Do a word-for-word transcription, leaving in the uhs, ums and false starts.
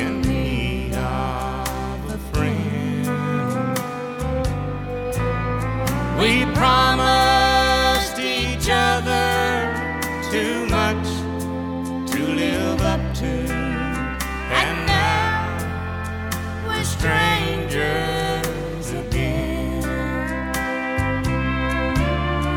in need of a friend. We promised each other too much